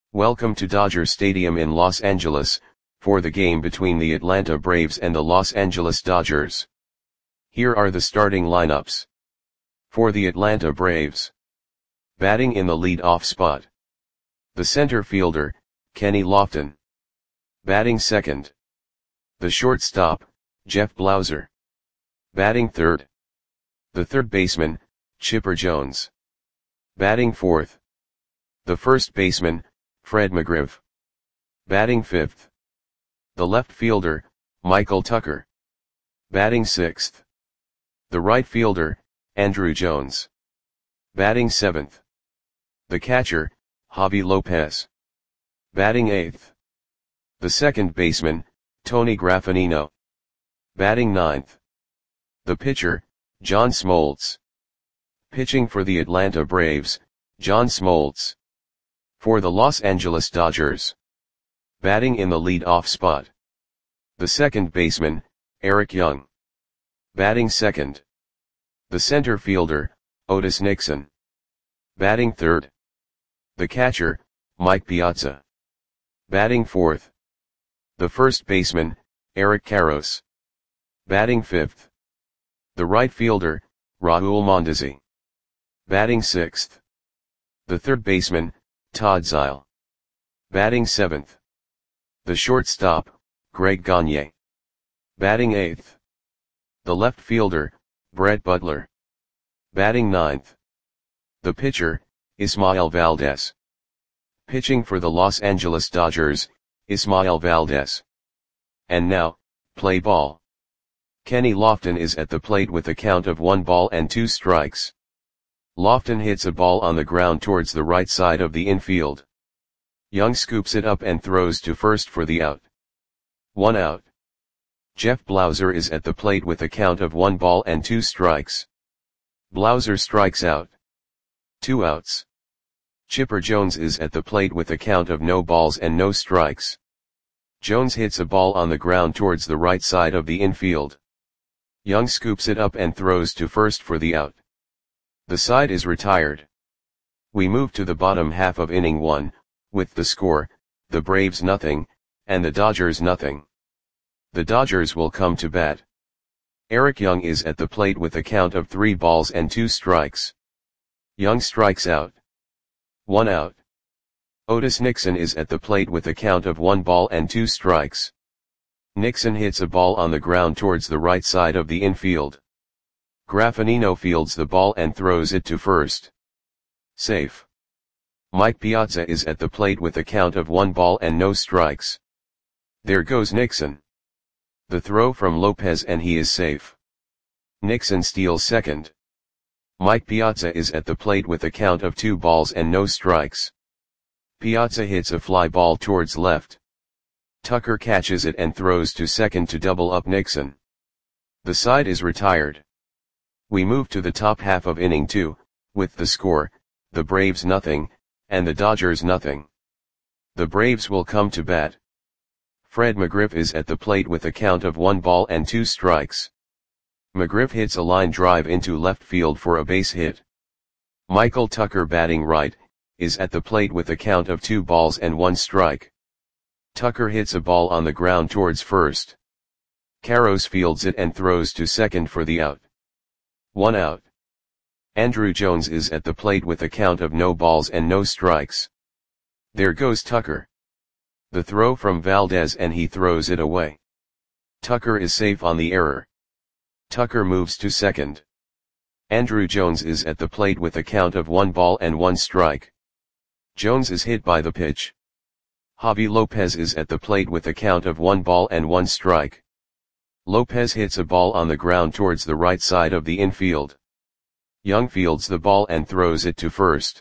Welcome to Dodger Stadium in Los Angeles, for the game between the Atlanta Braves and the Los Angeles Dodgers. Here are the starting lineups. For the Atlanta Braves. Batting in the lead-off spot. The center fielder, Kenny Lofton. Batting second. The shortstop, Jeff Blauser. Batting third. The third baseman, Chipper Jones. Batting fourth. The first baseman, Fred McGriff. Batting fifth. The left fielder, Michael Tucker. Batting sixth. The right fielder, Andruw Jones. Batting seventh. The catcher, Javy Lopez. Batting eighth. The second baseman, Tony Graffagnino. Batting ninth. The pitcher, John Smoltz. Pitching for the Atlanta Braves, John Smoltz. For the Los Angeles Dodgers. Batting in the lead-off spot. The second baseman, Eric Young. Batting second. The center fielder, Otis Nixon. Batting third. The catcher, Mike Piazza. Batting fourth. The first baseman, Eric Karros. Batting fifth. The right fielder, Raul Mondesi. Batting sixth. The third baseman, Todd Zeile. Batting seventh. The shortstop, Greg Gagne. Batting eighth. The left fielder, Brett Butler. Batting ninth. The pitcher, Ismael Valdez. Pitching for the Los Angeles Dodgers, Ismael Valdez. And now, play ball. Kenny Lofton is at the plate with a count of 1 ball and 2 strikes. Lofton hits a ball on the ground towards the right side of the infield. Young scoops it up and throws to first for the out. 1 out. Jeff Blauser is at the plate with a count of 1 ball and 2 strikes. Blauser strikes out. 2 outs. Chipper Jones is at the plate with a count of no balls and no strikes. Jones hits a ball on the ground towards the right side of the infield. Young scoops it up and throws to first for the out. The side is retired. We move to the bottom half of inning 1, with the score, the Braves nothing, and the Dodgers nothing. The Dodgers will come to bat. Eric Young is at the plate with a count of 3 balls and 2 strikes. Young strikes out. 1 out. Otis Nixon is at the plate with a count of 1 ball and 2 strikes. Nixon hits a ball on the ground towards the right side of the infield. Graffagnino fields the ball and throws it to first. Safe. Mike Piazza is at the plate with a count of 1 ball and no strikes. There goes Nixon. The throw from Lopez and he is safe. Nixon steals second. Mike Piazza is at the plate with a count of 2 balls and no strikes. Piazza hits a fly ball towards left. Tucker catches it and throws to second to double up Nixon. The side is retired. We move to the top half of inning 2, with the score, the Braves nothing, and the Dodgers nothing. The Braves will come to bat. Fred McGriff is at the plate with a count of 1 ball and 2 strikes. McGriff hits a line drive into left field for a base hit. Michael Tucker, batting right, is at the plate with a count of 2 balls and 1 strike. Tucker hits a ball on the ground towards first. Karros fields it and throws to second for the out. 1 out. Andruw Jones is at the plate with a count of no balls and no strikes. There goes Tucker. The throw from Valdez and he throws it away. Tucker is safe on the error. Tucker moves to second. Andruw Jones is at the plate with a count of 1 ball and 1 strike. Jones is hit by the pitch. Javy Lopez is at the plate with a count of 1 ball and 1 strike. Lopez hits a ball on the ground towards the right side of the infield. Young fields the ball and throws it to first.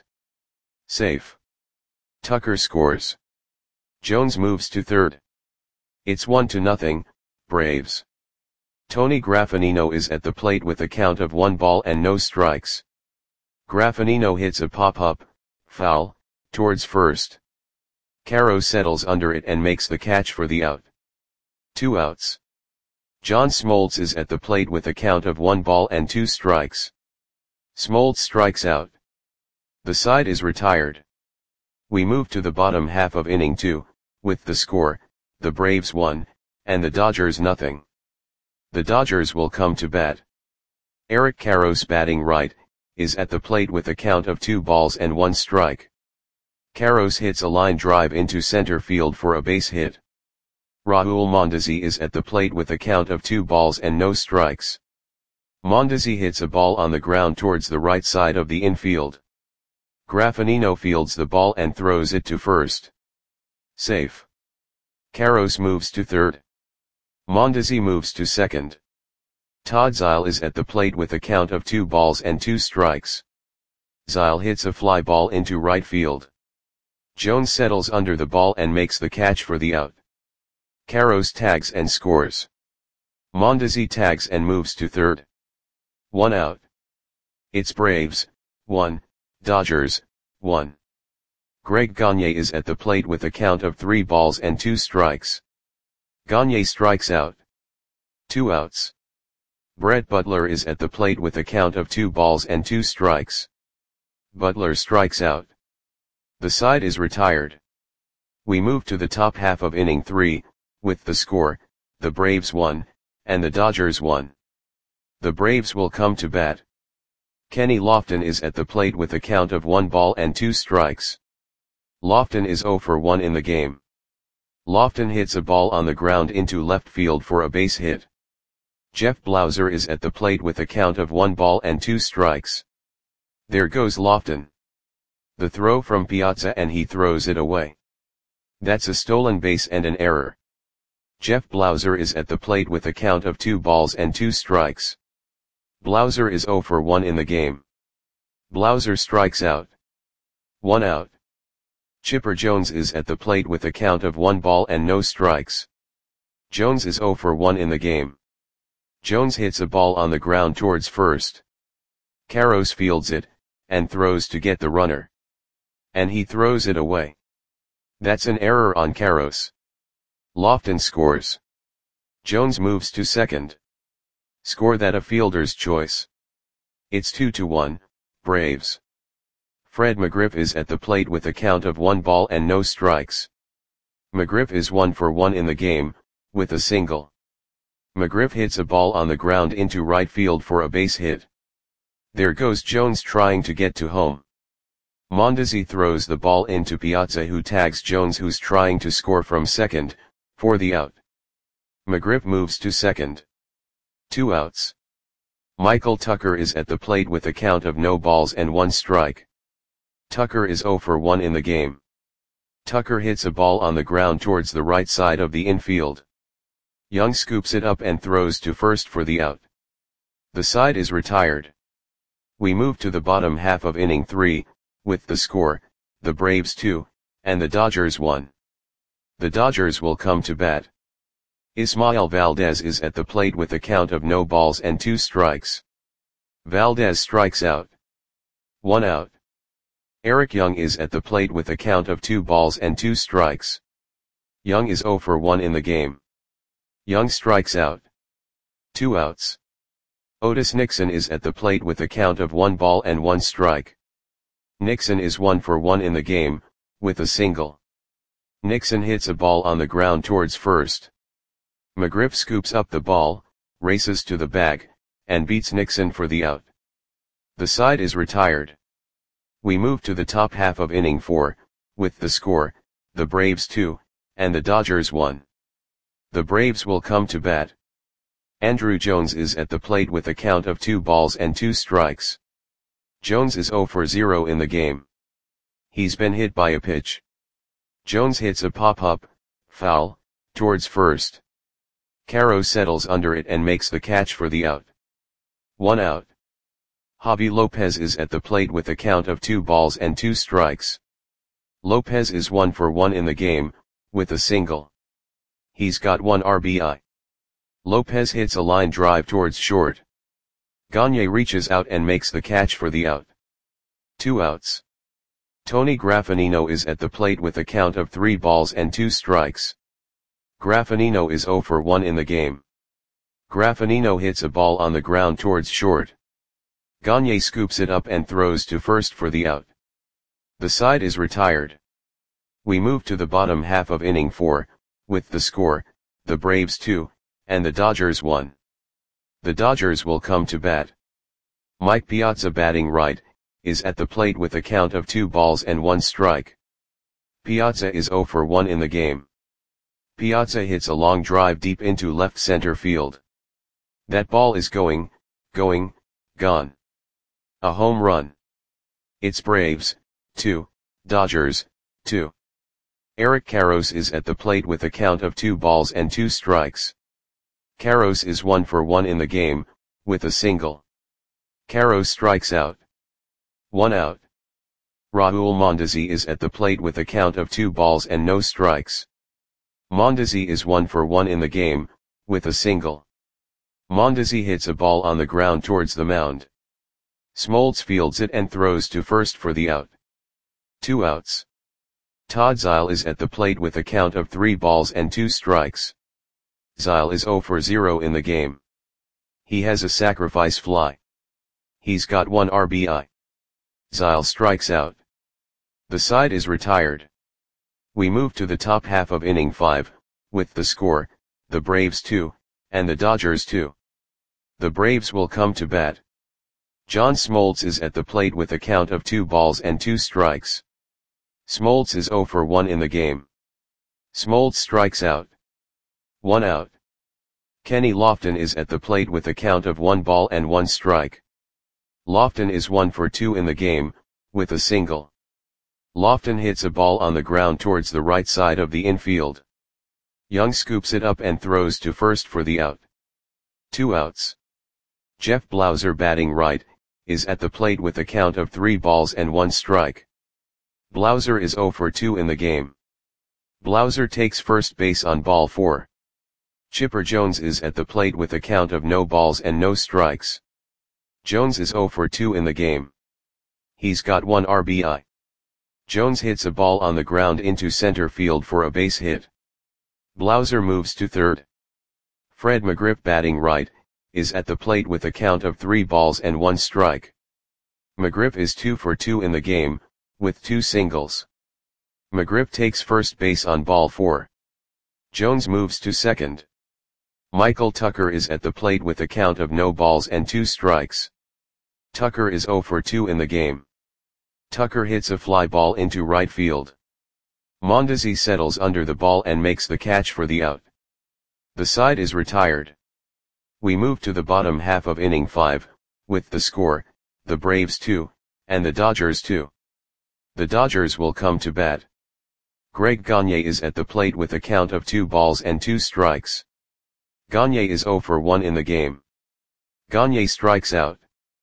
Safe. Tucker scores. Jones moves to third. It's 1-0, Braves. Tony Graffagnino is at the plate with a count of 1 ball and no strikes. Graffagnino hits a pop-up, foul, towards first. Karros settles under it and makes the catch for the out. 2 outs. John Smoltz is at the plate with a count of 1 ball and 2 strikes. Smoltz strikes out. The side is retired. We move to the bottom half of inning 2, with the score, the Braves 1, and the Dodgers nothing. The Dodgers will come to bat. Eric Karros, batting right, is at the plate with a count of 2 balls and 1 strike. Karros hits a line drive into center field for a base hit. Raul Mondesi is at the plate with a count of 2 balls and no strikes. Mondesi hits a ball on the ground towards the right side of the infield. Graffinino fields the ball and throws it to first. Safe. Karros moves to third. Mondesi moves to second. Todd Zeile is at the plate with a count of 2 balls and 2 strikes. Zeile hits a fly ball into right field. Jones settles under the ball and makes the catch for the out. Karros tags and scores. Mondesi tags and moves to third. 1 out. It's Braves 1, Dodgers 1. Greg Gagne is at the plate with a count of 3 balls and 2 strikes. Gagne strikes out. 2 outs. Brett Butler is at the plate with a count of 2 balls and 2 strikes. Butler strikes out. The side is retired. We move to the top half of inning 3, with the score, the Braves 1, and the Dodgers 1. The Braves will come to bat. Kenny Lofton is at the plate with a count of 1 ball and 2 strikes. Lofton is 0 for 1 in the game. Lofton hits a ball on the ground into left field for a base hit. Jeff Blauser is at the plate with a count of 1 ball and 2 strikes. There goes Lofton. The throw from Piazza and he throws it away. That's a stolen base and an error. Jeff Blauser is at the plate with a count of 2 balls and 2 strikes. Blauser is 0 for 1 in the game. Blauser strikes out. 1 out. Chipper Jones is at the plate with a count of 1 ball and no strikes. Jones is 0 for 1 in the game. Jones hits a ball on the ground towards first. Karros fields it, and throws to get the runner. And he throws it away. That's an error on Karros. Lofton scores. Jones moves to second. Score that a fielder's choice. It's 2-1, Braves. Fred McGriff is at the plate with a count of 1 ball and no strikes. McGriff is 1 for 1 in the game, with a single. McGriff hits a ball on the ground into right field for a base hit. There goes Jones trying to get to home. Mondesi throws the ball into Piazza, who tags Jones, who's trying to score from second, for the out. McGriff moves to second. 2 outs. Michael Tucker is at the plate with a count of no balls and 1 strike. Tucker is 0 for 1 in the game. Tucker hits a ball on the ground towards the right side of the infield. Young scoops it up and throws to first for the out. The side is retired. We move to the bottom half of inning 3, with the score, the Braves 2, and the Dodgers 1. The Dodgers will come to bat. Ismael Valdez is at the plate with a count of no balls and 2 strikes. Valdez strikes out. 1 out. Eric Young is at the plate with a count of 2 balls and 2 strikes. Young is 0 for 1 in the game. Young strikes out. 2 outs. Otis Nixon is at the plate with a count of 1 ball and 1 strike. Nixon is 1 for 1 in the game, with a single. Nixon hits a ball on the ground towards first. McGriff scoops up the ball, races to the bag, and beats Nixon for the out. The side is retired. We move to the top half of inning 4, with the score, the Braves 2, and the Dodgers 1. The Braves will come to bat. Andruw Jones is at the plate with a count of 2 balls and 2 strikes. Jones is 0 for 0 in the game. He's been hit by a pitch. Jones hits a pop-up, foul, towards first. Karros settles under it and makes the catch for the out. 1 out. Javi Lopez is at the plate with a count of 2 balls and 2 strikes. Lopez is 1 for 1 in the game, with a single. He's got 1 RBI. Lopez hits a line drive towards short. Gagne reaches out and makes the catch for the out. 2 outs. Tony Graffinino is at the plate with a count of 3 balls and 2 strikes. Graffinino is 0 for 1 in the game. Graffinino hits a ball on the ground towards short. Gagne scoops it up and throws to first for the out. The side is retired. We move to the bottom half of inning 4, with the score, the Braves 2, and the Dodgers 1. The Dodgers will come to bat. Mike Piazza, batting right, is at the plate with a count of 2 balls and 1 strike. Piazza is 0 for 1 in the game. Piazza hits a long drive deep into left center field. That ball is gone. A home run. It's Braves 2, Dodgers 2. Eric Karros is at the plate with a count of 2 balls and 2 strikes. Karros is 1 for 1 in the game, with a single. Karros strikes out. 1 out. Raul Mondesi is at the plate with a count of 2 balls and no strikes. Mondesi is 1 for 1 in the game, with a single. Mondesi hits a ball on the ground towards the mound. Smoltz fields it and throws to first for the out. 2 outs. Todd Zeile is at the plate with a count of 3 balls and 2 strikes. Zeile is 0 for 0 in the game. He has a sacrifice fly. He's got 1 RBI. Zeile strikes out. The side is retired. We move to the top half of inning 5, with the score, the Braves 2, and the Dodgers 2. The Braves will come to bat. John Smoltz is at the plate with a count of 2 balls and 2 strikes. Smoltz is 0 for 1 in the game. Smoltz strikes out. 1 out. Kenny Lofton is at the plate with a count of 1 ball and 1 strike. Lofton is 1 for 2 in the game, with a single. Lofton hits a ball on the ground towards the right side of the infield. Young scoops it up and throws to first for the out. 2 outs. Jeff Blauser, batting right, is at the plate with a count of 3 balls and 1 strike. Blauser is 0 for 2 in the game. Blauser takes first base on ball 4. Chipper Jones is at the plate with a count of no balls and no strikes. Jones is 0 for 2 in the game. He's got 1 RBI. Jones hits a ball on the ground into center field for a base hit. Blauser moves to third. Fred McGriff, batting right, is at the plate with a count of 3 balls and 1 strike. McGriff is 2 for 2 in the game, with 2 singles. McGriff takes first base on ball 4. Jones moves to second. Michael Tucker is at the plate with a count of no balls and 2 strikes. Tucker is 0 for 2 in the game. Tucker hits a fly ball into right field. Mondesi settles under the ball and makes the catch for the out. The side is retired. We move to the bottom half of inning 5, with the score, the Braves 2, and the Dodgers 2. The Dodgers will come to bat. Greg Gagne is at the plate with a count of 2 balls and 2 strikes. Gagne is 0 for 1 in the game. Gagne strikes out.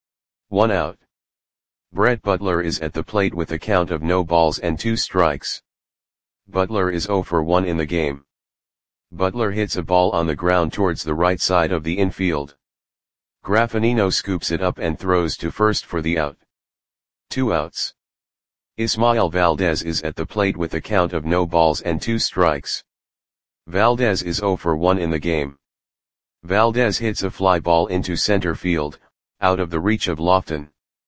1 out. Brett Butler is at the plate with a count of no balls and 2 strikes. Butler is 0 for 1 in the game. Butler hits a ball on the ground towards the right side of the infield. Graffinino scoops it up and throws to first for the out. 2 outs. Ismael Valdez is at the plate with a count of no balls and 2 strikes. Valdez is 0 for 1 in the game. Valdez hits a fly ball into center field, out of the reach of Lofton.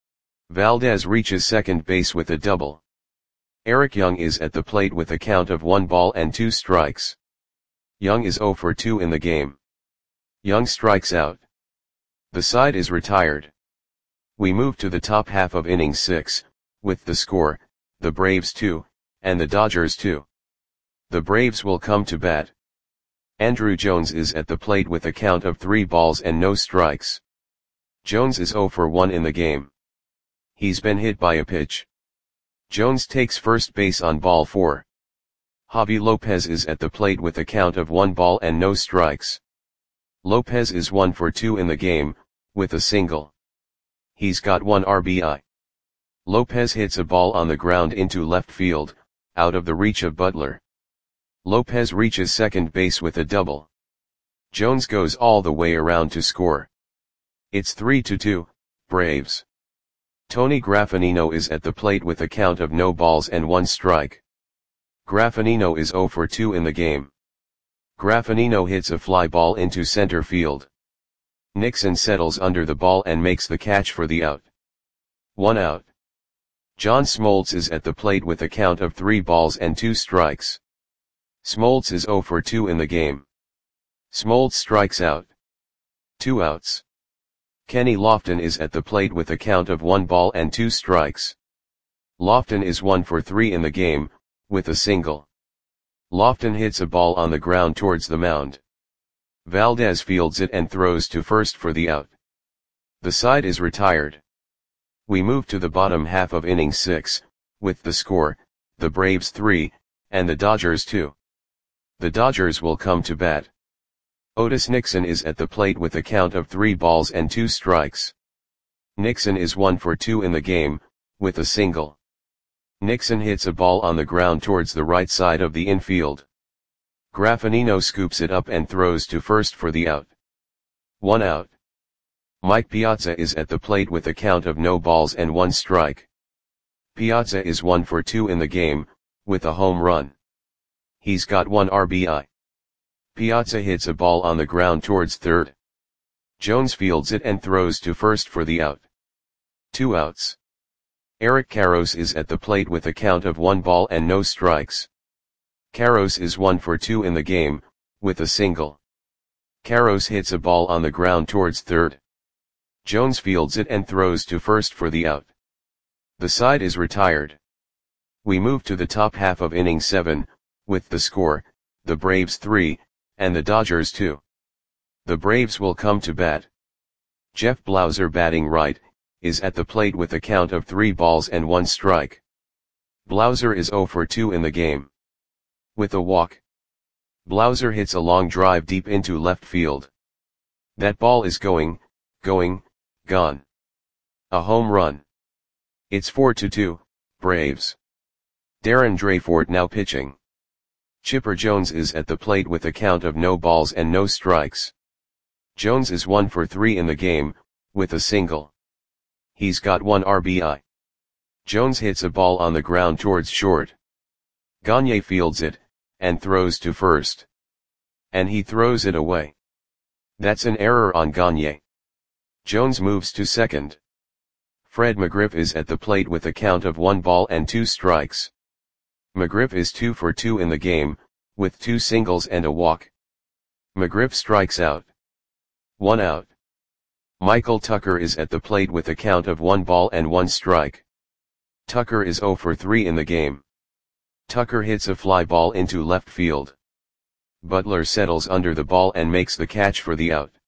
Valdez reaches second base with a double. Eric Young is at the plate with a count of 1 ball and 2 strikes. Young is 0 for 2 in the game. Young strikes out. The side is retired. We move to the top half of inning 6, with the score, the Braves 2, and the Dodgers 2. The Braves will come to bat. Andruw Jones is at the plate with a count of 3 balls and no strikes. Jones is 0 for 1 in the game. He's been hit by a pitch. Jones takes first base on ball 4. Javi Lopez is at the plate with a count of 1 ball and no strikes. Lopez is 1 for 2 in the game, with a single. He's got 1 RBI. Lopez hits a ball on the ground into left field, out of the reach of Butler. Lopez reaches second base with a double. Jones goes all the way around to score. It's 3-2, Braves. Tony Graffinino is at the plate with a count of no balls and 1 strike. Graffinino is 0 for 2 in the game. Graffinino hits a fly ball into center field. Nixon settles under the ball and makes the catch for the out. 1 out. John Smoltz is at the plate with a count of 3 balls and 2 strikes. Smoltz is 0 for 2 in the game. Smoltz strikes out. 2 outs. Kenny Lofton is at the plate with a count of 1 ball and 2 strikes. Lofton is 1 for 3 in the game, with a single. Lofton hits a ball on the ground towards the mound. Valdez fields it and throws to first for the out. The side is retired. We move to the bottom half of inning 6, with the score, the Braves 3, and the Dodgers 2. The Dodgers will come to bat. Otis Nixon is at the plate with a count of 3 balls and 2 strikes. Nixon is 1 for 2 in the game, with a single. Nixon hits a ball on the ground towards the right side of the infield. Graffinino scoops it up and throws to first for the out. 1 out. Mike Piazza is at the plate with a count of no balls and 1 strike. Piazza is 1 for 2 in the game, with a home run. He's got 1 RBI. Piazza hits a ball on the ground towards third. Jones fields it and throws to first for the out. 2 outs. Eric Karros is at the plate with a count of 1 ball and no strikes. Karros is 1 for 2 in the game, with a single. Karros hits a ball on the ground towards third. Jones fields it and throws to first for the out. The side is retired. We move to the top half of inning 7, with the score, the Braves 3, and the Dodgers 2. The Braves will come to bat. Jeff Blauser, batting right, is at the plate with a count of 3 balls and 1 strike. Blauser is 0 for 2 in the game. With a walk. Blauser hits a long drive deep into left field. That ball is going, gone. A home run. It's 4-2, Braves. Darren Dreyfort now pitching. Chipper Jones is at the plate with a count of no balls and no strikes. Jones is 1 for 3 in the game, with a single. He's got 1 RBI. Jones hits a ball on the ground towards short. Gagne fields it, and throws to first. And he throws it away. That's an error on Gagne. Jones moves to second. Fred McGriff is at the plate with a count of 1 ball and 2 strikes. McGriff is 2 for 2 in the game, with 2 singles and a walk. McGriff strikes out. 1 out. Michael Tucker is at the plate with a count of 1 ball and 1 strike. Tucker is 0 for 3 in the game. Tucker hits a fly ball into left field. Butler settles under the ball and makes the catch for the out.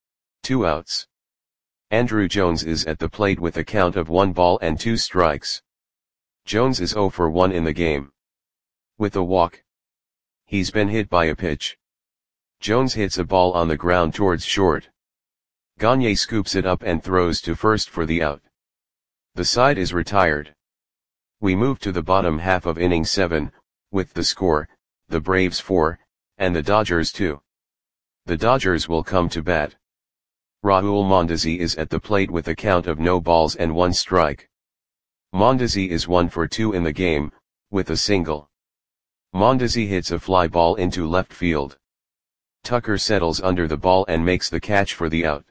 2 outs. Andruw Jones is at the plate with a count of 1 ball and 2 strikes. Jones is 0 for 1 in the game. With a walk. He's been hit by a pitch. Jones hits a ball on the ground towards short. Gagne scoops it up and throws to first for the out. The side is retired. We move to the bottom half of inning 7, with the score, the Braves 4, and the Dodgers 2. The Dodgers will come to bat. Raul Mondesi is at the plate with a count of no balls and 1 strike. Mondesi is 1 for 2 in the game, with a single. Mondesi hits a fly ball into left field. Tucker settles under the ball and makes the catch for the out.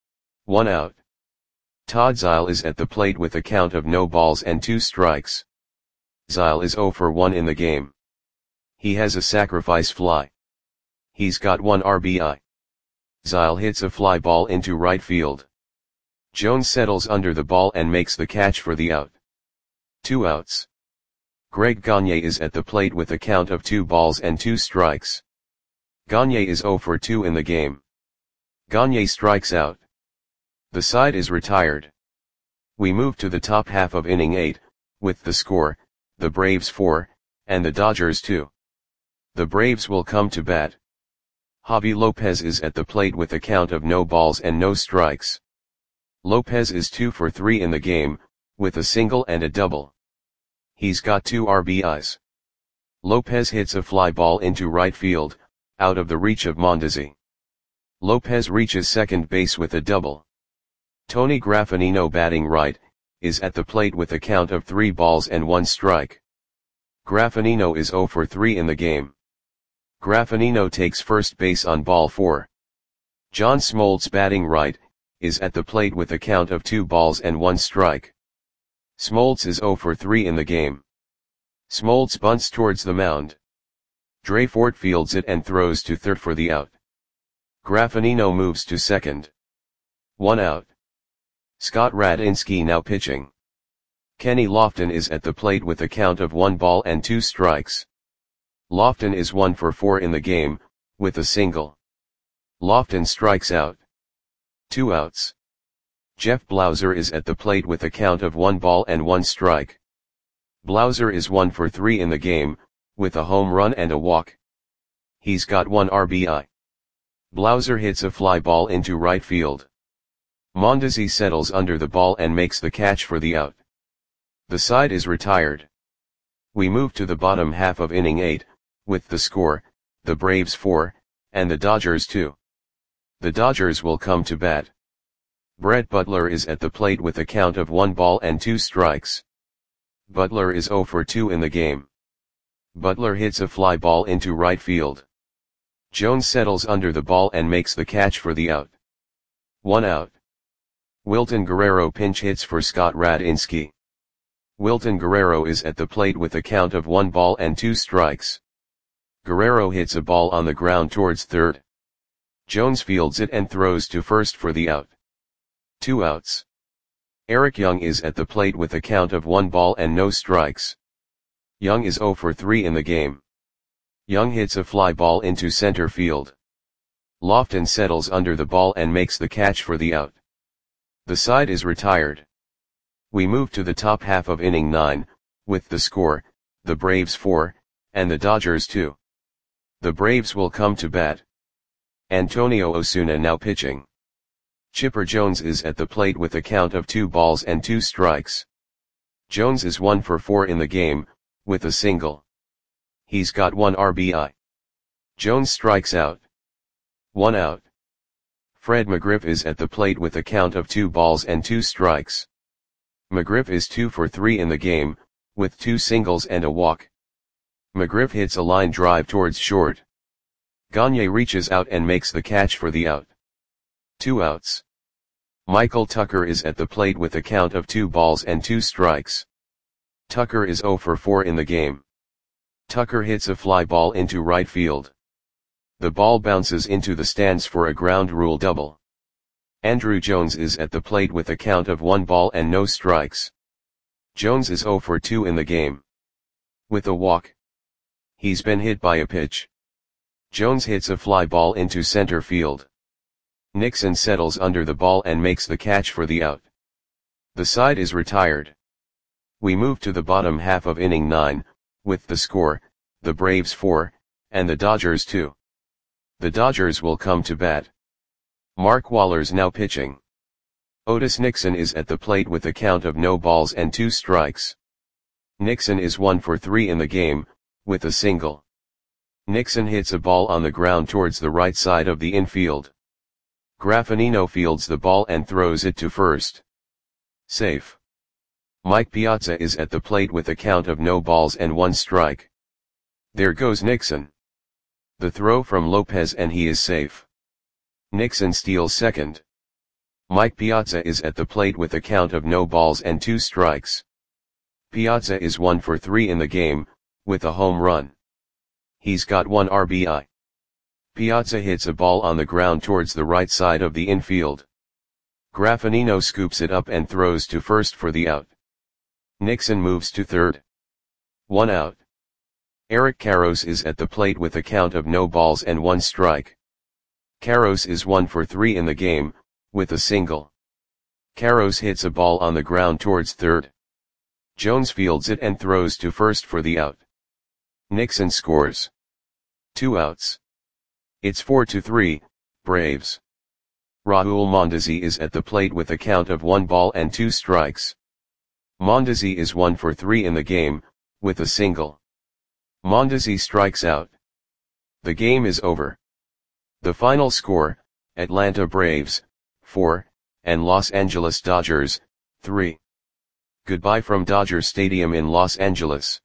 1 out. Todd Zeile is at the plate with a count of no balls and 2 strikes. Zeile is 0 for 1 in the game. He has a sacrifice fly. He's got 1 RBI. Zeile hits a fly ball into right field. Jones settles under the ball and makes the catch for the out. 2 outs. Greg Gagne is at the plate with a count of 2 balls and 2 strikes. Gagne is 0 for 2 in the game. Gagne strikes out. The side is retired. We move to the top half of inning 8, with the score, the Braves 4, and the Dodgers 2. The Braves will come to bat. Javi Lopez is at the plate with a count of no balls and no strikes. Lopez is 2 for 3 in the game, with a single and a double. He's got 2 RBIs. Lopez hits a fly ball into right field, out of the reach of Mondesi. Lopez reaches second base with a double. Tony Graffinino, batting right, is at the plate with a count of 3 balls and 1 strike. Graffinino is 0 for 3 in the game. Graffinino takes first base on ball 4. John Smoltz, batting right, is at the plate with a count of 2 balls and 1 strike. Smoltz is 0 for 3 in the game. Smoltz bunts towards the mound. Dreyfort fields it and throws to third for the out. Graffinino moves to second. 1 out. Scott Radinski now pitching. Kenny Lofton is at the plate with a count of 1 ball and 2 strikes. Lofton is 1 for 4 in the game, with a single. Lofton strikes out. 2 outs. Jeff Blauser is at the plate with a count of 1 ball and 1 strike. Blauser is 1 for 3 in the game, with a home run and a walk. He's got 1 RBI. Blauser hits a fly ball into right field. Mondesi settles under the ball and makes the catch for the out. The side is retired. We move to the bottom half of inning 8, with the score, the Braves 4, and the Dodgers 2. The Dodgers will come to bat. Brett Butler is at the plate with a count of 1 ball and 2 strikes. Butler is 0 for 2 in the game. Butler hits a fly ball into right field. Jones settles under the ball and makes the catch for the out. 1 out. Wilton Guerrero pinch hits for Scott Radinski. Wilton Guerrero is at the plate with a count of 1 ball and 2 strikes. Guerrero hits a ball on the ground towards third. Jones fields it and throws to first for the out. 2 outs. Eric Young is at the plate with a count of 1 ball and no strikes. Young is 0 for 3 in the game. Young hits a fly ball into center field. Lofton settles under the ball and makes the catch for the out. The side is retired. We move to the top half of inning 9, with the score, the Braves 4, and the Dodgers 2. The Braves will come to bat. Antonio Osuna now pitching. Chipper Jones is at the plate with a count of 2 balls and 2 strikes. Jones is 1 for 4 in the game, with a single. He's got 1 RBI. Jones strikes out. 1 out. Fred McGriff is at the plate with a count of 2 balls and 2 strikes. McGriff is 2 for 3 in the game, with 2 singles and a walk. McGriff hits a line drive towards short. Gagne reaches out and makes the catch for the out. 2 outs. Michael Tucker is at the plate with a count of 2 balls and 2 strikes. Tucker is 0 for 4 in the game. Tucker hits a fly ball into right field. The ball bounces into the stands for a ground rule double. Andrew Jones is at the plate with a count of 1 ball and no strikes. Jones is 0 for 2 in the game. With a walk. He's been hit by a pitch. Jones hits a fly ball into center field. Nixon settles under the ball and makes the catch for the out. The side is retired. We move to the bottom half of inning 9, with the score, the Braves 4, and the Dodgers 2. The Dodgers will come to bat. Mark Waller's now pitching. Otis Nixon is at the plate with a count of no balls and 2 strikes. Nixon is 1 for 3 in the game, with a single. Nixon hits a ball on the ground towards the right side of the infield. Graffinino fields the ball and throws it to first. Safe. Mike Piazza is at the plate with a count of no balls and 1 strike. There goes Nixon. The throw from Lopez and he is safe. Nixon steals second. Mike Piazza is at the plate with a count of no balls and 2 strikes. Piazza is 1 for 3 in the game, with a home run. He's got 1 RBI. Piazza hits a ball on the ground towards the right side of the infield. Graffinino scoops it up and throws to first for the out. Nixon moves to third. 1 out. Eric Karros is at the plate with a count of no balls and 1 strike. Karros is 1 for 3 in the game, with a single. Karros hits a ball on the ground towards third. Jones fields it and throws to first for the out. Nixon scores. 2 outs. It's 4-3, Braves. Raul Mondesi is at the plate with a count of 1 ball and 2 strikes. Mondesi is 1 for 3 in the game, with a single. Mondesi strikes out. The game is over. The final score, Atlanta Braves, 4, and Los Angeles Dodgers, 3. Goodbye from Dodger Stadium in Los Angeles.